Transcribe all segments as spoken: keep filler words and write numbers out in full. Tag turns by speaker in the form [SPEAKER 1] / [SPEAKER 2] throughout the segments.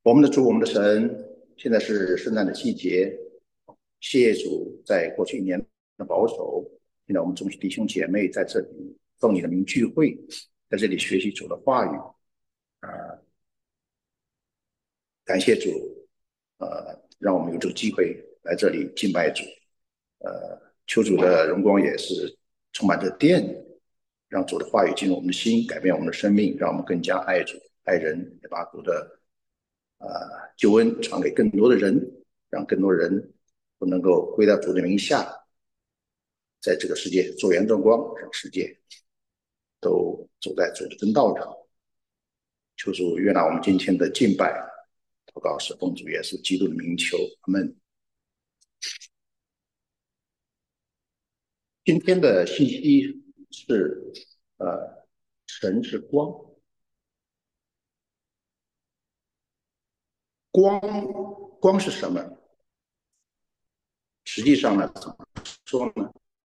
[SPEAKER 1] 我们的主，我们的神，现在是圣诞的季节，谢谢主在过去一年的保守。现在我们众弟兄姐妹在这里奉你的名聚会，在这里学习主的话语。啊、感谢主，呃，让我们有这个机会来这里敬拜主。呃，求主的荣光也是充满着电，让主的话语进入我们的心，改变我们的生命，让我们更加爱主、爱人，也把主的呃救恩传给更多的人，让更多人都能够归到主的名下，在这个世界做盐争光，让世界都走在主的正道上。求主悦纳我们今天的敬拜，祷告是奉主耶稣基督的名求，阿门。今天的信息是，呃，神是光，光光是什么？实际上呢，怎么说呢？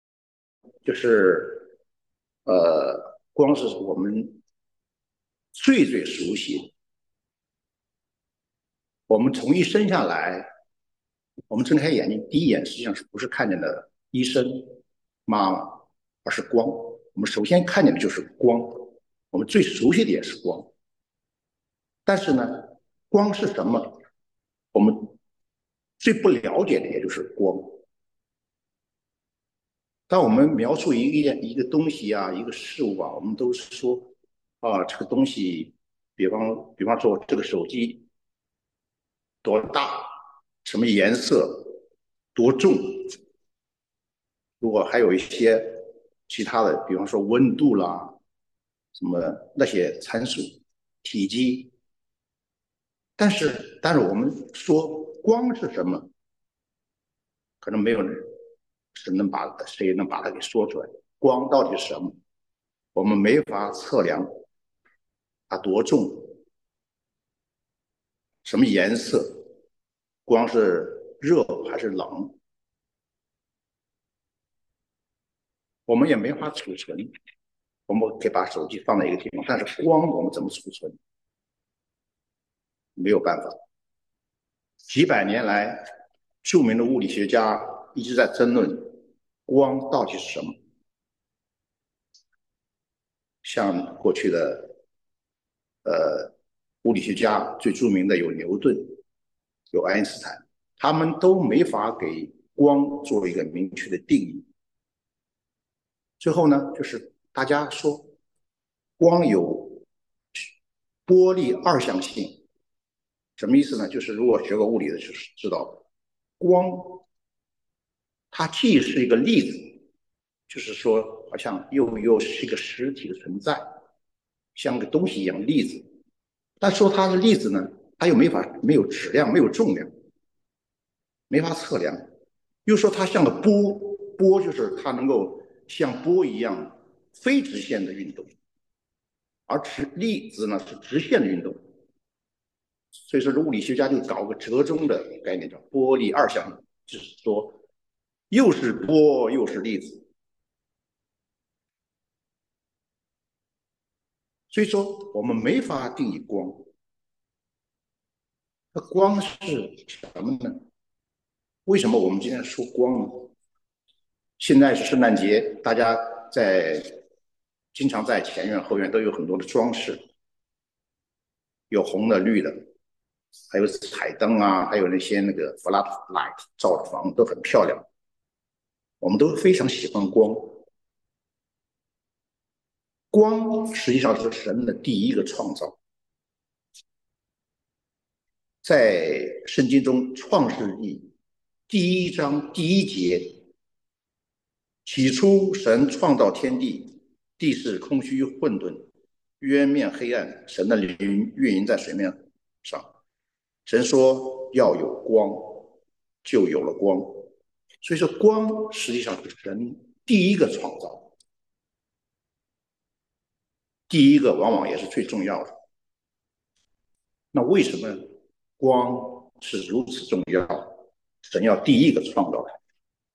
[SPEAKER 1] 就是呃，光是我们最最熟悉的。我们从一生下来，我们睁开眼睛，第一眼实际上是不是看见的医生、妈妈，而是光。我们首先看见的就是光，我们最熟悉的也是光。但是呢，光是什么？我们最不了解的也就是光。当我们描述一个一个东西啊，一个事物啊，我们都是说啊，这个东西，比方比方说这个手机多大，什么颜色，多重。如果还有一些其他的，比方说温度啦，什么那些参数，体积。但是，但是我们说光是什么，可能没有人是能把谁能把它给说出来。光到底是什么？我们没法测量它多重，什么颜色，光是热还是冷，我们也没法储存。我们可以把手机放在一个地方，但是光我们怎么储存？没有办法。几百年来，著名的物理学家一直在争论光到底是什么。像过去的呃物理学家最著名的有牛顿，有爱因斯坦，他们都没法给光做一个明确的定义。最后呢，就是大家说光有波粒二象性，什么意思呢？就是如果学过物理的，就是知道光它既是一个粒子，就是说好像又又是一个实体的存在，像个东西一样粒子。但说它是粒子呢，它又没法没有质量，没有重量，没法测量。又说它像个波，波就是它能够像波一样非直线的运动，而直粒子呢是直线的运动。所以说，物理学家就搞个折中的概念，叫波粒二象，就是说又是波又是粒子。所以说，我们没法定义光。那光是什么呢？为什么我们今天说光呢？现在是圣诞节，大家在经常在前院后院都有很多的装饰，有红的、绿的，还有彩灯啊，还有那些那个 flat light 照的房都很漂亮。我们都非常喜欢光。光实际上是神的第一个创造，在圣经中创世纪第一章第一节，起初神创造天地，地是空虚混沌，渊面黑暗，神的灵运营在水面上。神说要有光，就有了光。所以说，光实际上是神第一个创造，第一个往往也是最重要的。那为什么光是如此重要？神要第一个创造它。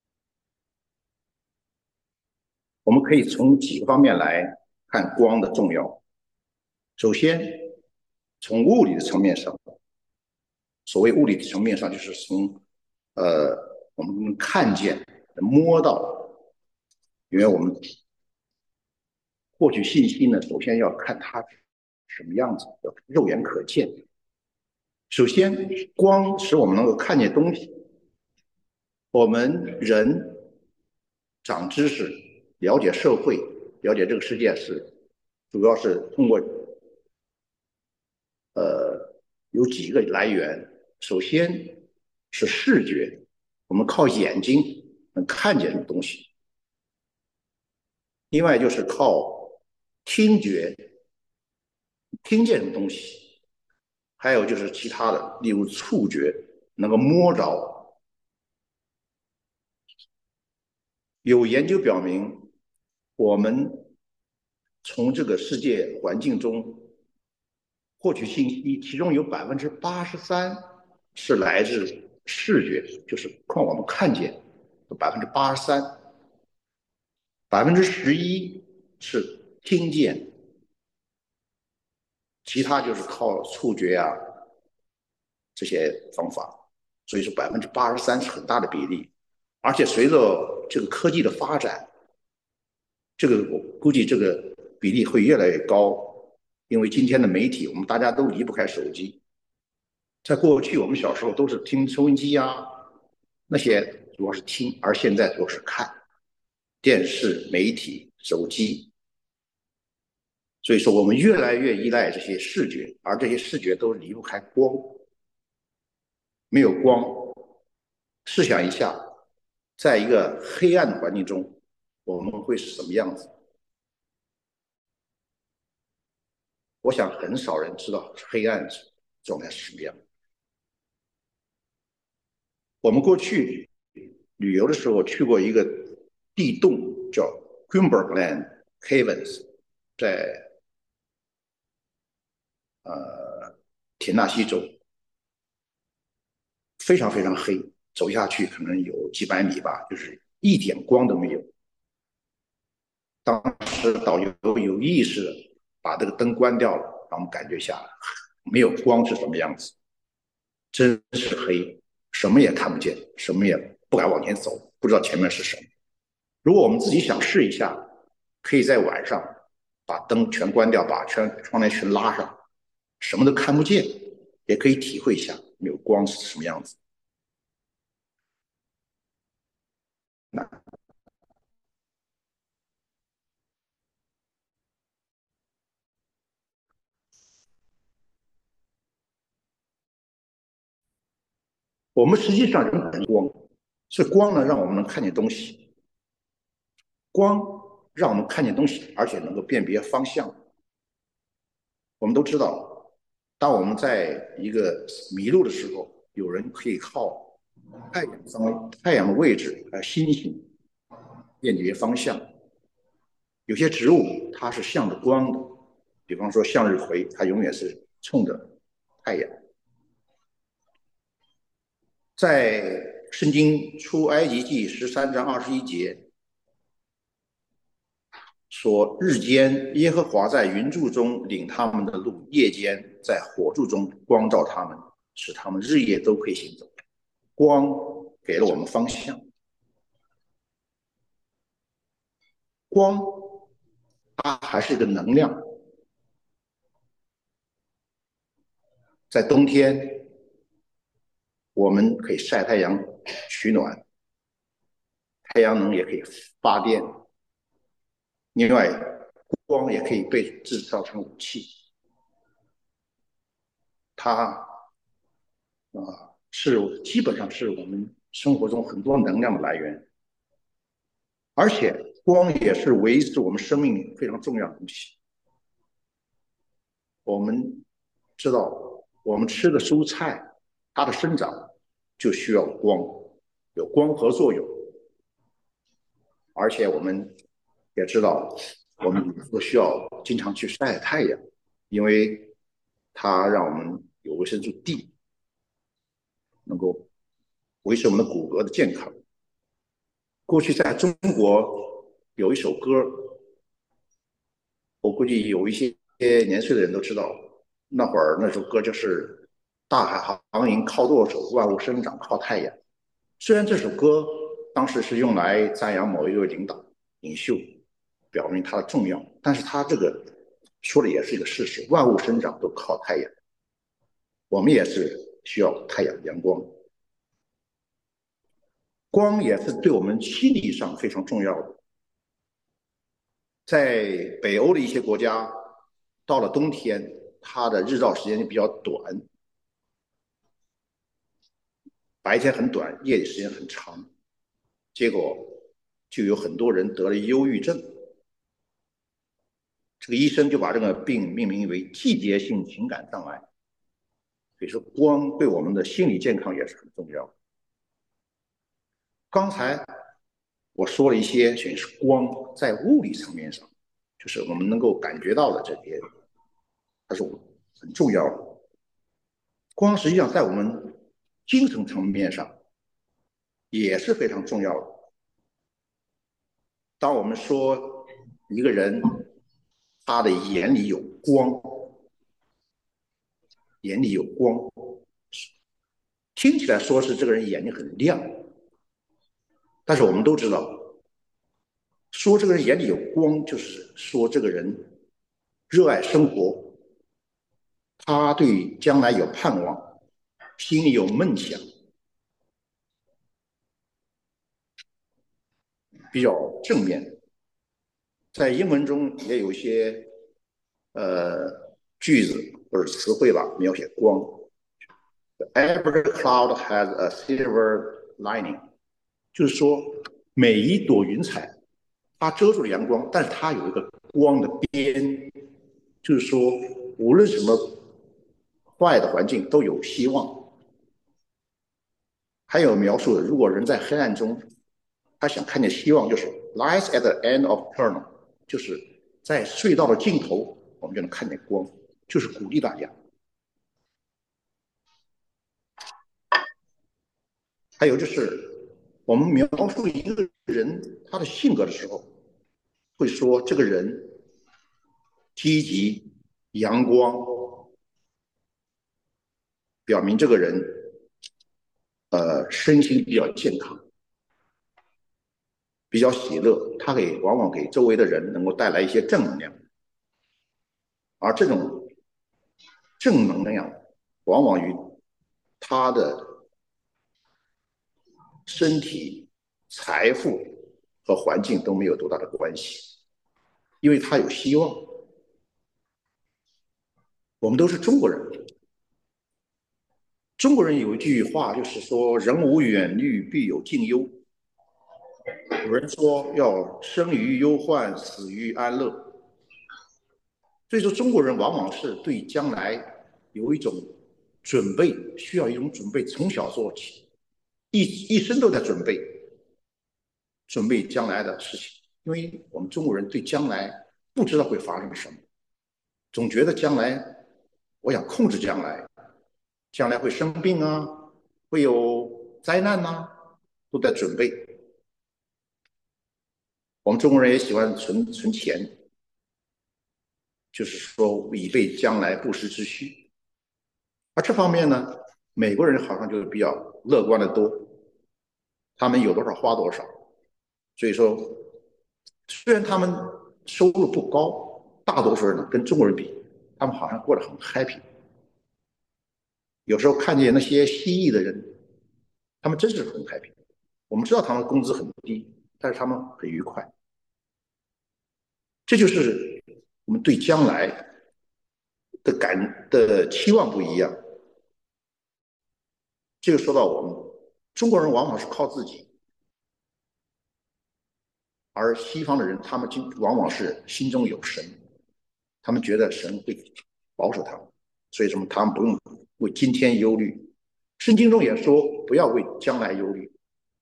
[SPEAKER 1] 我们可以从几个方面来看光的重要。首先，从物理的层面上， 所谓物理层面上，就是从呃我们能看见、能摸到，因为我们获取信息呢，首先要看它什么样子，要肉眼可见。首先，光使我们能够看见东西。我们人长知识、了解社会、了解这个世界是，主要是通过呃有几个来源。首先是视觉，我们靠眼睛能看见什么东西；另外就是靠听觉，听见什么东西；还有就是其他的，例如触觉，能够摸着。有研究表明，我们从这个世界环境中获取信息，其中有百分之八十三是来自视觉，就是靠我们看见，有百分之八十三，百分之十一是听见，其他就是靠触觉啊这些方法。所以说百分之八十三是很大的比例，而且随着这个科技的发展，这个我估计这个比例会越来越高，因为今天的媒体，我们大家都离不开手机。在过去，我们小时候都是听收音机啊，那些主要是听，而现在主要是看电视、媒体、手机。所以说，我们越来越依赖这些视觉，而这些视觉都离不开光。没有光，试想一下，在一个黑暗的环境中，我们会是什么样子？我想很少人知道黑暗状态是什么样。我们过去旅游的时候去过一个地洞，叫 Cumberland Caverns，在呃田纳西州，非常非常黑，走下去可能有几百米吧，就是一点光都没有。当时导游有意识的把这个灯关掉了，让我们感觉一下没有光是什么样子，真是黑，什么也看不见，什么也不敢往前走，不知道前面是什么。如果我们自己想试一下，可以在晚上把灯全关掉，把全窗帘全拉上，什么都看不见，也可以体会一下没有光是什么样子。那我们实际上人很光，是光呢让我们能看见东西，光让我们看见东西，而且能够辨别方向。我们都知道，当我们在一个迷路的时候，有人可以靠太阳方太阳的位置还有星星辨别方向。有些植物它是向着光的，比方说向日葵，它永远是冲着太阳。在圣经出埃及记十三章二十一节说：“日间耶和华在云柱中领他们的路，夜间在火柱中光照他们，使他们日夜都可以行走。”光给了我们方向，光它还是一个能量。在冬天，我们可以晒太阳取暖，太阳能也可以发电。另外，光也可以被制造成武器，它啊、呃、是基本上是我们生活中很多能量的来源，而且光也是维持我们生命非常重要的东西。我们知道，我们吃的蔬菜，它的生长就需要光，有光合作用，而且我们也知道，我们不需要经常去晒太阳，因为它让我们有维生素 D，能够维持我们的骨骼的健康。过去在中国有一首歌，我估计有一些年岁的人都知道，那会儿那首歌就是大海航行靠舵手，万物生长靠太阳。虽然这首歌当时是用来赞扬某一位领导领袖，表明他的重要，但是他这个说的也是一个事实，万物生长都靠太阳，我们也是需要太阳阳光。光也是对我们心理上非常重要的。在北欧的一些国家，到了冬天，它的日照时间就比较短，白天很短，夜里时间很长，结果就有很多人得了忧郁症。这个医生就把这个病命名为季节性情感障碍。所以说，光对我们的心理健康也是很重要的。刚才我说了一些，全是光在物理层面上，就是我们能够感觉到的这些，它是很重要的。光实际上在我们精神层面上也是非常重要的。当我们说一个人他的眼里有光，眼里有光，听起来说是这个人眼睛很亮，但是我们都知道，说这个人眼里有光，就是说这个人热爱生活，他对将来有盼望，心里有梦想，比较正面。在英文中也有一些呃句子或者词汇吧，描写光。Every cloud has a silver lining，就是说每一朵云彩它遮住了阳光，但是它有一个光的边，就是说无论什么坏的环境都有希望。还有描述，如果人在黑暗中，他想看见希望，就是 lies at the end of tunnel，就是在隧道的尽头，我们就能看见光，就是鼓励大家。还有就是，我们描述一个人他的性格的时候，会说这个人积极、阳光，表明这个人呃身心比较健康，比较喜乐，他给往往给周围的人能够带来一些正能量，而这种正能量往往与他的身体、财富和环境都没有多大的关系，因为他有希望。我们都是中国人，中国人有一句话，就是说人无远虑，必有近忧。有人说要生于忧患，死于安乐。所以说，中国人往往是对将来有一种准备，需要一种准备，从小做起，一一生都在准备，准备将来的事情。因为我们中国人对将来不知道会发生什么，总觉得将来，我想控制将来，将来会生病啊，会有灾难呐、啊，都在准备。我们中国人也喜欢存存钱，就是说以备将来不时之需。而这方面呢，美国人好像就比较乐观的多，他们有多少花多少。所以说，虽然他们收入不高，大多数人呢跟中国人比，他们好像过得很 happy。有时候看见那些蜥蜴的人，他们真是很 happy。我们知道他们工资很低，但是他们很愉快。这就是我们对将来的感的期望不一样。这个说到我们中国人往往是靠自己，而西方的人他们往往是心中有神，他们觉得神会保守他们，所以什么他们不用为今天忧虑。圣经中也说不要为将来忧虑，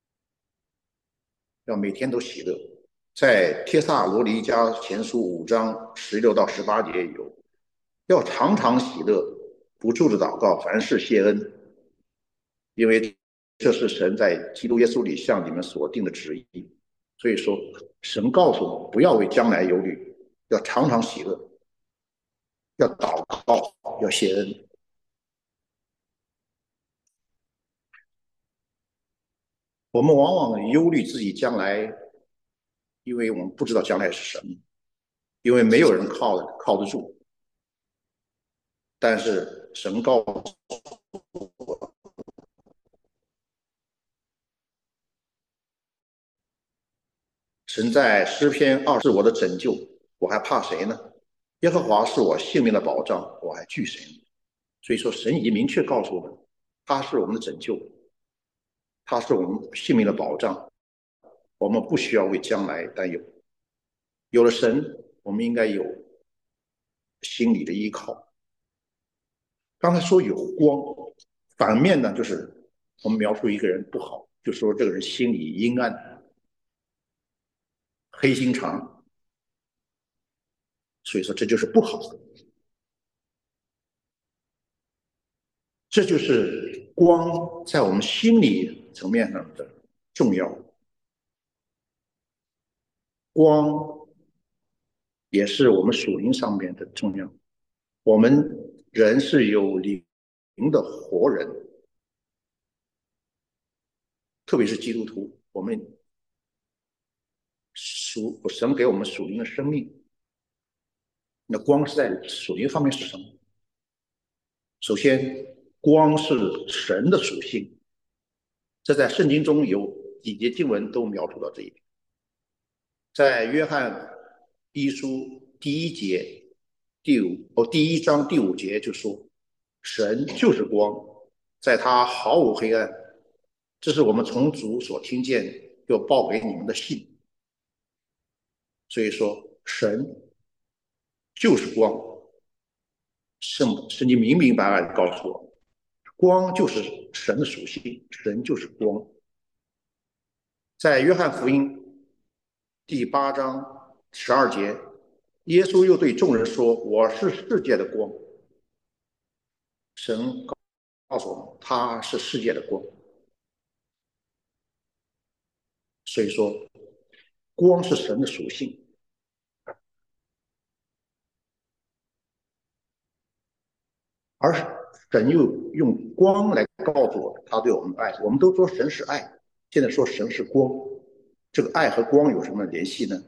[SPEAKER 1] 要每天都喜乐。在帖撒罗尼迦前书五章十六到十八节有，要常常喜乐，不住的祷告，凡事谢恩，因为这是神在基督耶稣里向你们所定的旨意。所以说，神告诉我们不要为将来忧虑，要常常喜乐，要祷告，要谢恩。 我们往往忧虑自己将来，因为我们不知道将来是什么，因为没有人靠靠得住。但是神告诉我，神在诗篇二是我的拯救，我还怕谁呢？耶和华是我性命的保障，我还惧谁呢？所以说，神已经明确告诉我们，他是我们的拯救，他是我们性命的保障，我们不需要为将来担忧。有了神，我们应该有心理的依靠。刚才说有光，反面呢就是我们描述一个人不好，就说这个人心里阴暗、黑心肠，所以说这就是不好的。这就是光在我们心理层面上的重要。光也是我们属灵上面的重要。我们人是有灵的活人，特别是基督徒，我们属神给我们属灵的生命。那光是在属灵方面是什么？首先，光是神的属性，这在圣经中有几节经文都描述到这一点。在约翰一书第一节第五哦第一章第五节就说，神就是光，在他毫无黑暗。这是我们从主所听见又报给你们的信。所以说，神就是光。圣圣经明明白白的告诉我，光就是神的属性，神就是光。在约翰福音第八章十二节，耶稣又对众人说：“我是世界的光。”神告诉我们，他是世界的光。所以说，光是神的属性。而神又用光来告诉我们他对我们的爱。我们都说神是爱，现在说神是光，这个爱和光有什么联系呢？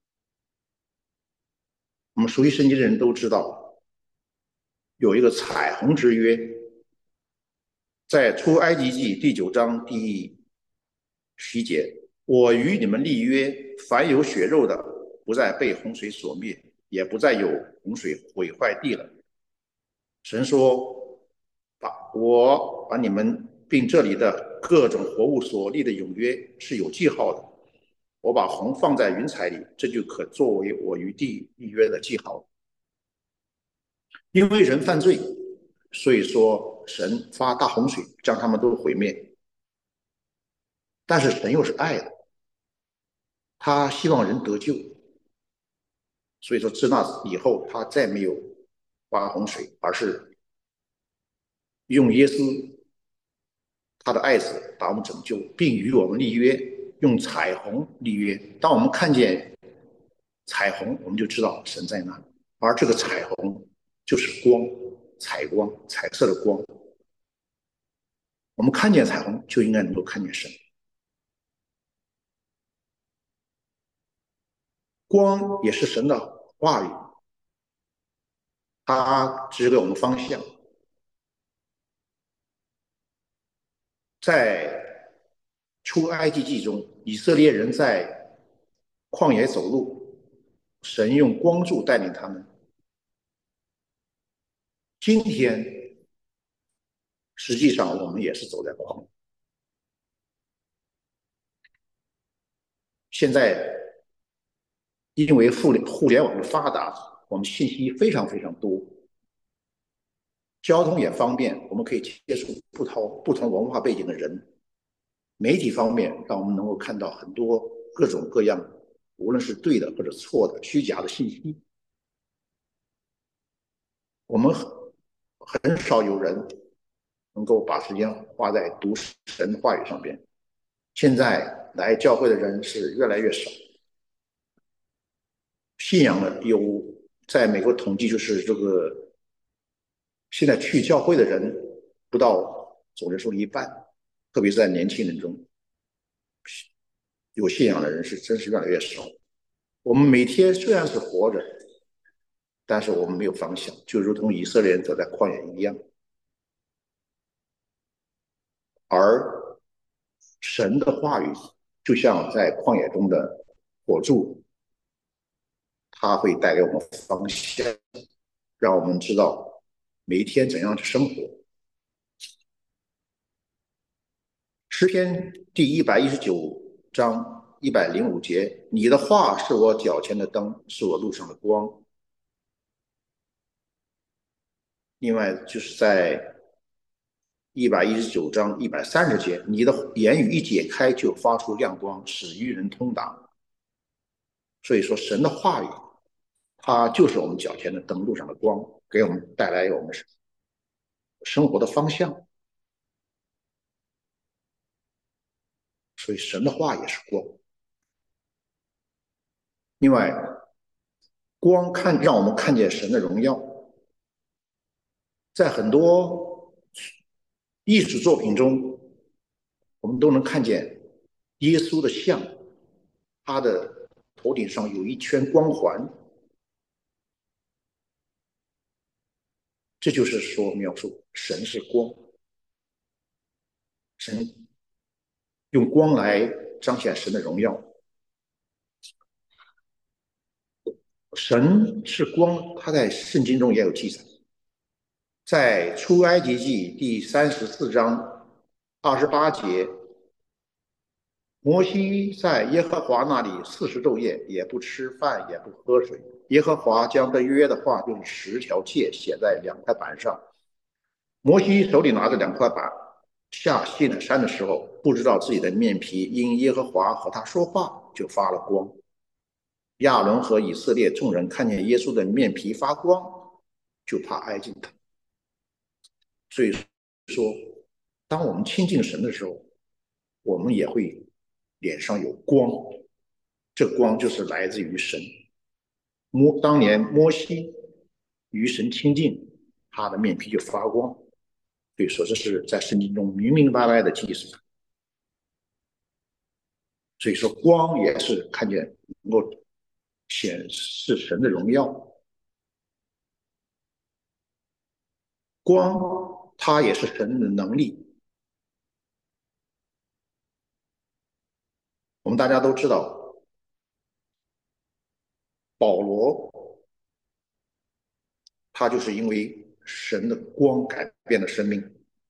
[SPEAKER 1] 我们熟悉圣经的人都知道，有一个彩虹之约，在出埃及记第九章第十节，我与你们立约，凡有血肉的，不再被洪水所灭，也不再有洪水毁坏地了。神说，把我把你们并这里的各种活物所立的永约是有记号的，我把虹放在云彩里，这就可作为我与地立约的记号。因为人犯罪，所以说神发大洪水将他们都毁灭。但是神又是爱的，他希望人得救，所以说自那以后他再没有发洪水，而是用耶稣他的爱子把我们拯救，并与我们立约，用彩虹立约。当我们看见彩虹，我们就知道神在那，而这个彩虹就是光，彩光，彩色的光。我们看见彩虹，就应该能够看见神。光也是神的话语，它指给我们方向。在出埃及记中，以色列人在旷野走路，神用光柱带领他们。今天实际上我们也是走在旷野。现在因为互联互联网的发达，我们信息非常非常多，交通也方便，我们可以接触不同不同文化背景的人。媒体方面，让我们能够看到很多各种各样，无论是对的或者错的、虚假的信息。我们很少有人能够把时间花在读神话语上边。现在来教会的人是越来越少，信仰的有在美国统计就是这个，现在去教会的人不到总人数的一半，特别是在年轻人中。 有信仰的人是真是越来越少。我们每天虽然是活着，但是我们没有方向，就如同以色列人走在旷野一样。而神的话语就像在旷野中的火柱，它会带给我们方向，让我们知道每一天怎样去生活。诗篇第一百一十九章一百零五节：你的话是我脚前的灯，是我路上的光。另外就是在一百一十九章一百三十节：你的言语一解开，就发出亮光，使愚人通达。所以说，神的话语，它就是我们脚前的灯，路上的光，给我们带来我们生活的方向。所以，神的话也是光。另外，光看让我们看见神的荣耀，在很多艺术作品中，我们都能看见耶稣的像，他的头顶上有一圈光环，这就是说描述神是光，神用光来彰显神的荣耀。神是光，他在圣经中也有记载，在出埃及记第三十四章二十八节，摩西在耶和华那里四十昼夜，也不吃饭，也不喝水。耶和华将这约的话用十条诫写在两块板上。摩西手里拿着两块板，下西乃山的时候，不知道自己的面皮因耶和华和他说话就发了光。亚伦和以色列众人看见耶稣的面皮发光，就怕挨近他。所以说，当我们亲近神的时候，我们也会脸上有光，这光就是来自于神。摩当年摩西与神亲近，他的面皮就发光。所以说，这是在圣经中明明白白的记述。所以说，光也是看见能够显示神的荣耀。光它也是神的能力。我们大家都知道，保罗他就是因为神的光改变了生命。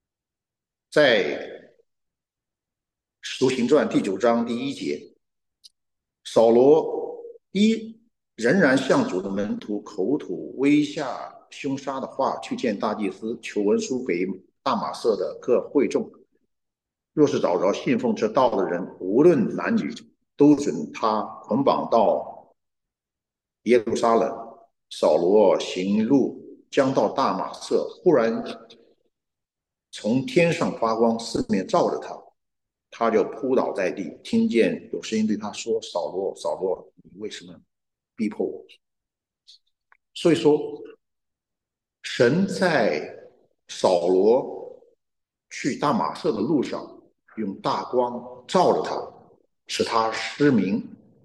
[SPEAKER 1] 在使徒行传第九章第一节，扫罗一仍然向主的门徒口吐威吓凶杀的话，去见大祭司，求文书给大马色的各会众，若是找着信奉这道的人，无论男女，都准他捆绑到耶路撒冷。扫罗行路将到大马色，忽然从天上发光，四面照着他，他就扑倒在地，听见有声音对他说：扫罗，扫罗，你为什么逼迫我？所以说，神在扫罗去大马色的路上，用大光照着他，使他失明，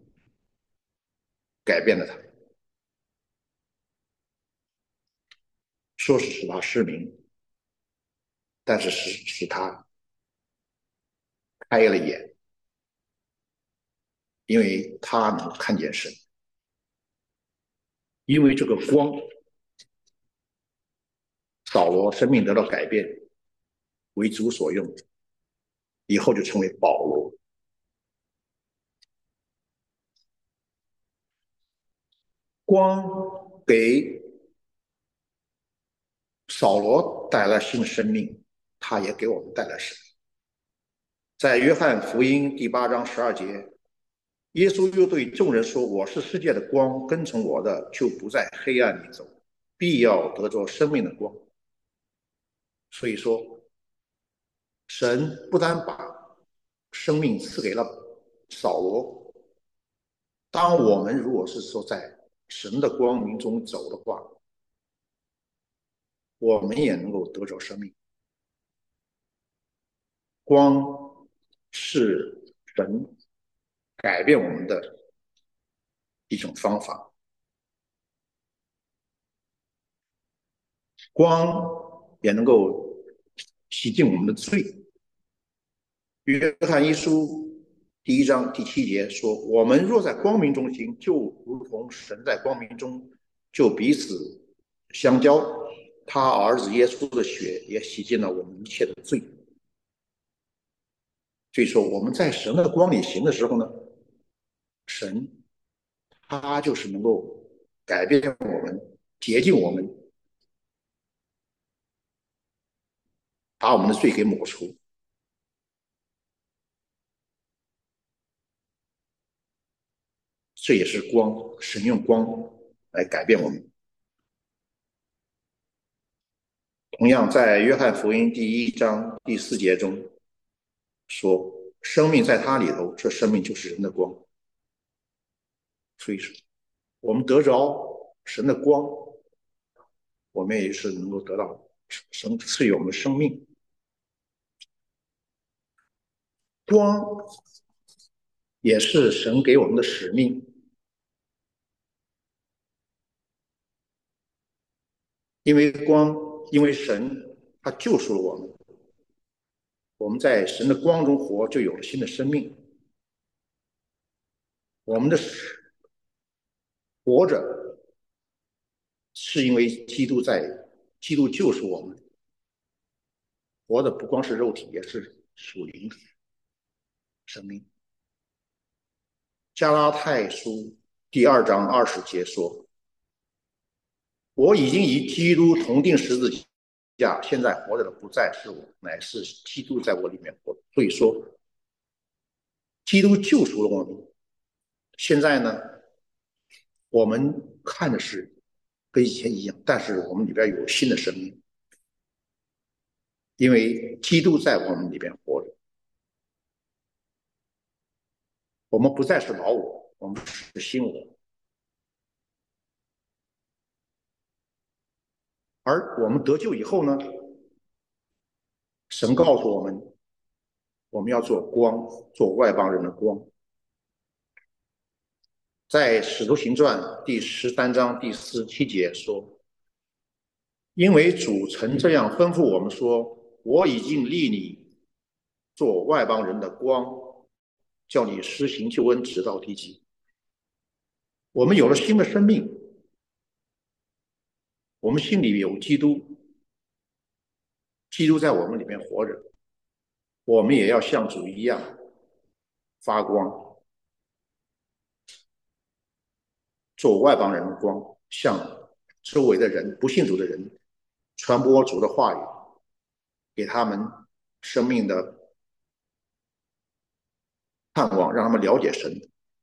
[SPEAKER 1] 改变了他。说是使他失明，但是使使他开了眼，因为他能看见神。因为这个光，扫罗生命得到改变，为主所用，以后就成为保罗。光给扫罗带来新生命，他也给我们带来生命。在约翰福音第八章十二节，耶稣又对众人说：我是世界的光，跟从我的就不在黑暗里走，必要得着生命的光。所以说，神不单把生命赐给了扫罗，当我们如果是说在神的光明中走的话，我们也能够得着生命。光是神改变我们的一种方法。光也能够洗净我们的罪。约翰一书第一章第七节说：“我们若在光明中行，就如同神在光明中，就彼此相交。他儿子耶稣的血也洗净了我们一切的罪。”所以说，我们在神的光里行的时候呢，神他就是能够改变我们、洁净我们，把我们的罪给抹除。这也是光，神用光来改变我们。同样，在约翰福音第一章第四节中说：“生命在他里头，这生命就是人的光。”所以说，我们得着神的光，我们也是能够得到神赐予我们的生命。光也是神给我们的使命，因为光，因为神他救赎了我们，我们在神的光中活，就有了新的生命。我们的活着是因为基督在，基督救赎我们，活的不光是肉体，也是属灵的生命。加拉太书第二章二十节说：“我已经与基督同定十字架，现在活着的不再是我，乃是基督在我里面活。”所以说，基督救赎了我们。现在呢，我们看的是跟以前一样，但是我们里边有新的生命，因为基督在我们里边活着。我们不再是老我，我们是新我。而我们得救以后呢，神告诉我们，我们要做光，做外邦人的光。在使徒行传第十三章第四十七节说：“因为主曾这样吩咐我们说，我已经立你做外邦人的光，叫你施行救恩，直到地极。”我们有了新的生命，我们心里有基督，基督在我们里面活着，我们也要像主一样发光，做外邦人的光，向周围的人、不信主的人传播主的话语，给他们生命的盼望，让他们了解神。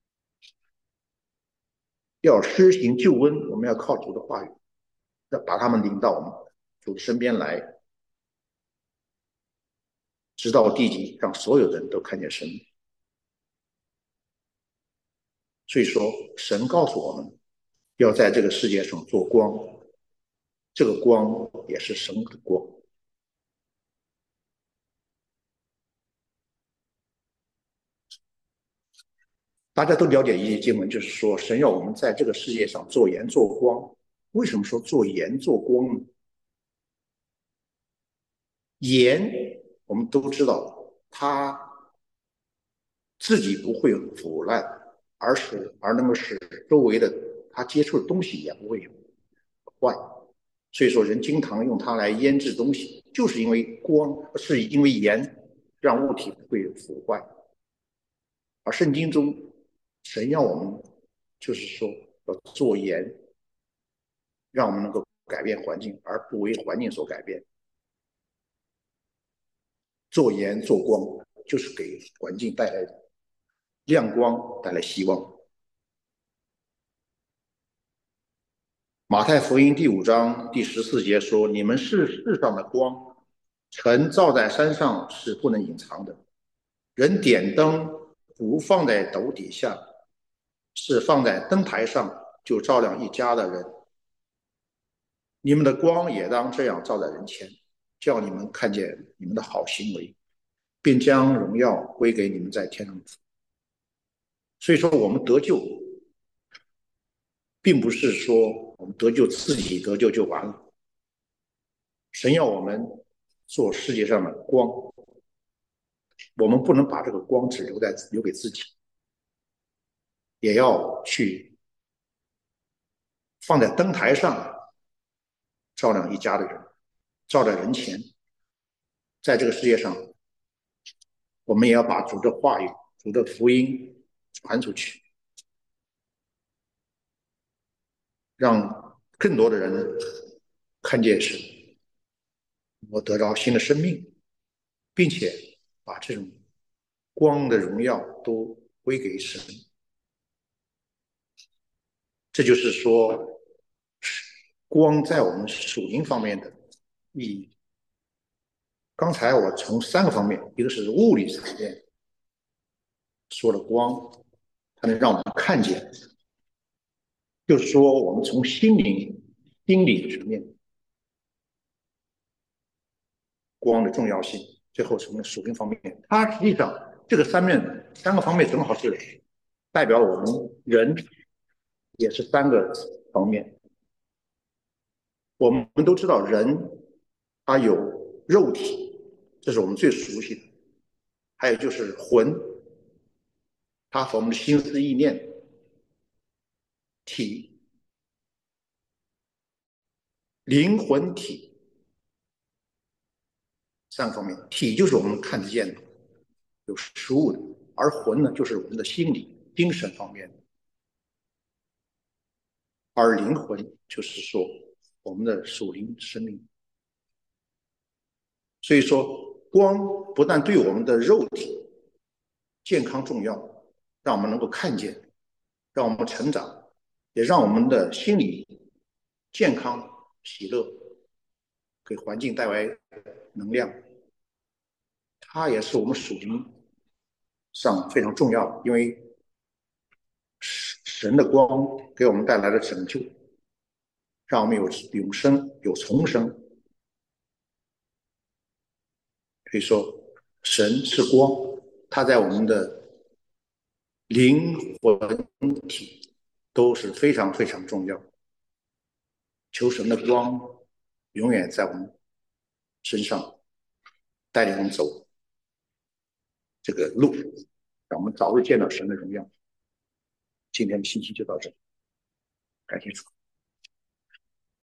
[SPEAKER 1] 要施行救恩，我们要靠主的话语，要把他们领到我们主身边来，直到地极，让所有人都看见神。所以说，神告诉我们，要在这个世界上做光，这个光也是神的光。大家都了解一些经文，就是说，神要我们在这个世界上做盐做光。为什么说做盐做光呢？盐我们都知道，它自己不会腐烂，而是而能够使周围的它接触的东西也不会坏。所以说，人经常用它来腌制东西，就是因为光，是因为盐让物体不会腐坏。而圣经中，神要我们就是说要做盐，让我们能够改变环境，而不为环境所改变。做盐做光，就是给环境带来亮光，带来希望。马太福音第五章第十四节说：“你们是世上的光，城照在山上是不能隐藏的。人点灯不放在斗底下，是放在灯台上，就照亮一家的人。你们的光也当这样照在人前，叫你们看见你们的好行为，并将荣耀归给你们在天上所以说，我们得救，并不是说我们得救自己得救就完了。神要我们做世界上的光，我们不能把这个光只留在留给自己，也要去放在灯台上，照亮一家的人，照在人前。在这个世界上，我们也要把主的话语、主的福音传出去，让更多的人看见神，我得到新的生命，并且把这种光的荣耀都归给神。这就是说，光在我们属灵方面的意义。刚才我从三个方面，一个是物理层面说了光，它能让我们看见，就是说我们从心灵、心理层面光的重要性。最后从属灵方面，它实际上这个三面三个方面正好是代表我们人也是三个方面。我们都知道人他有肉体，这是我们最熟悉的，还有就是魂，它和我们的心思意念体，灵魂体三个方面。体就是我们看得见的，有实物的，而魂呢，就是我们的心理、精神方面的，而灵魂就是说我们的属灵生命。所以说，光不但对我们的肉体健康重要，让我们能够看见，让我们成长，也让我们的心理健康、喜乐，给环境带来能量。它也是我们属灵上非常重要的，因为神的光给我们带来了拯救，让我们有永生、有重生。可以说，神是光，它在我们的灵魂体都是非常非常重要。求神的光永远在我们身上，带领我们走这个路，让我们早日见到神的荣耀。今天的信息就到这里，感谢主。